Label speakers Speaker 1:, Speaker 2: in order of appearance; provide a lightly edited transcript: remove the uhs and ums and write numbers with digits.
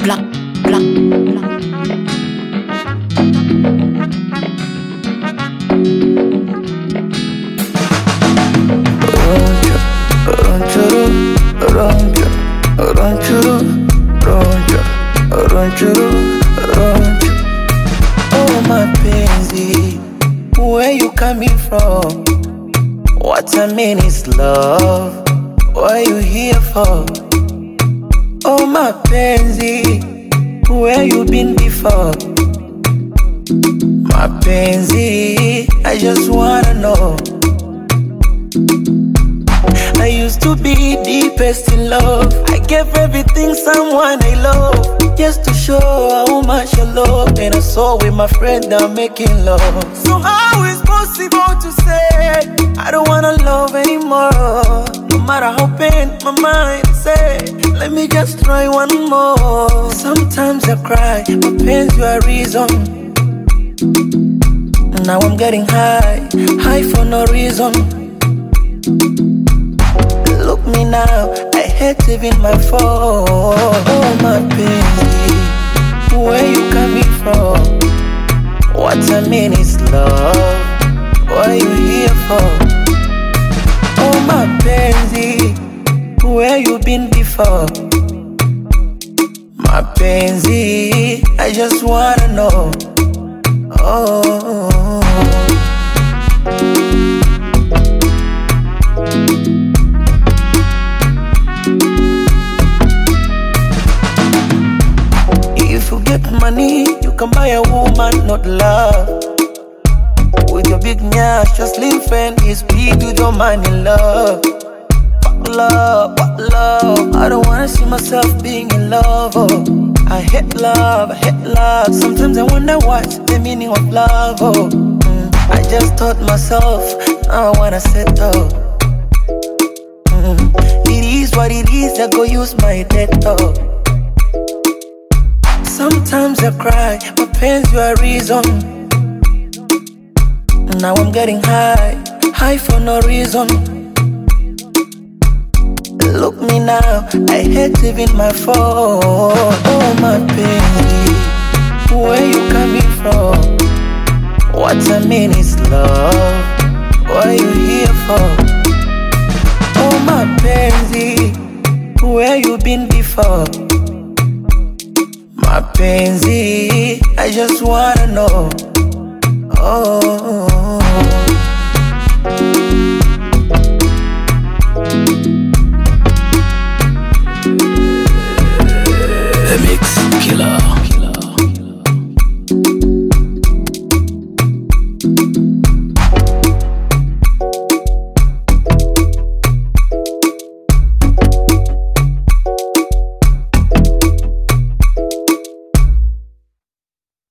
Speaker 1: black, black, black.
Speaker 2: Oh mapenzi, where you coming from? What I mean is love. What you here for? Oh mapenzi, where you been before? Mapenzi, I just wanna know. I used to be deepest in love. I gave everything someone I love, just to show how much I love. And I saw with my friend I'm making love. So how is possible to say I don't wanna love anymore? No matter how pain my mind say, let me just try one more. Sometimes I cry, my pain's your reason. Now I'm getting high, high for no reason. Look me now, I hate even my phone. Oh my baby, where you coming from? What I mean is love. What you here for? Oh my baby, where you been before? My baby, I just wanna know. Oh. If you get money, you can buy a woman, not love. With your big nyash, your slim friend is big with your man in love. Fuck love, what love? I don't wanna see myself being in love. Oh, I hate love, I hate love. Sometimes I wonder what's the meaning of love. Oh, I just taught myself, now I wanna settle. It is what it is, I go use my dental. Sometimes I cry, my pain's your reason. Now I'm getting high, high for no reason. Look me now, I hate even my phone. Oh my baby, where you coming from? What I mean is love. What you here for? Oh my baby, where you been before? My baby, I just wanna know. Oh.